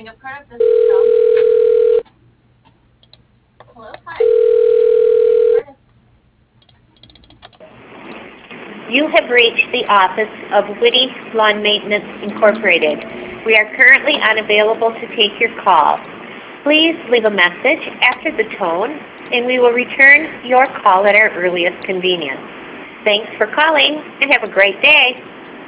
Hang up Cardiff, this is Tom. Hello, hi. Cardiff. You have reached the office of Whitty Lawn Maintenance Incorporated. We are currently unavailable to take your call. Please leave a message after the tone, and we will return your call at our earliest convenience. Thanks for calling, and have a great day.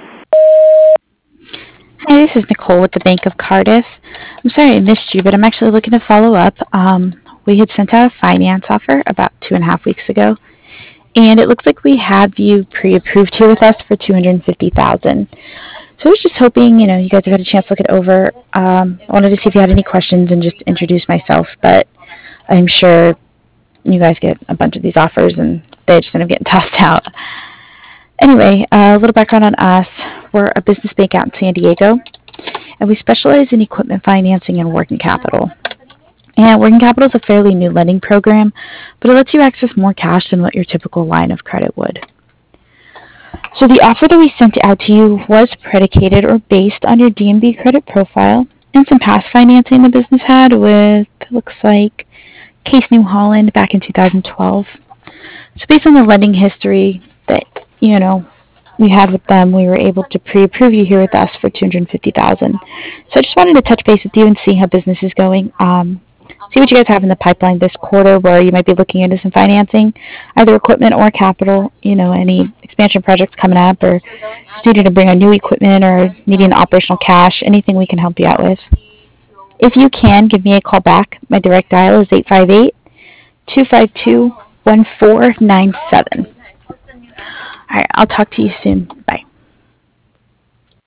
Hi, this is Nicole with the Bank of Cardiff. I'm sorry I missed you, but I'm actually looking to follow up. We had sent out a finance offer about 2.5 weeks ago, and it looks like we have you pre-approved here with us for 250,000. So I was just hoping, you guys have had a chance to look it over. I wanted to see if you had any questions and just introduce myself, but I'm sure you guys get a bunch of these offers and they just end up getting tossed out. Anyway, a little background on us. We're a business bank out in San Diego, and we specialize in equipment financing and working capital. And working capital is a fairly new lending program, but it lets you access more cash than what your typical line of credit would. So the offer that we sent out to you was predicated or based on your DNB credit profile and some past financing the business had with, looks like, Case New Holland back in 2012. So based on the lending history that, we had with them, we were able to pre-approve you here with us for 250,000. So I just wanted to touch base with you and see how business is going. See what you guys have in the pipeline this quarter where you might be looking into some financing, either equipment or capital, any expansion projects coming up, or just needing to bring on new equipment or needing operational cash, anything we can help you out with. If you can, give me a call back. My direct dial is 858-252-1497. All right, I'll talk to you soon. Bye.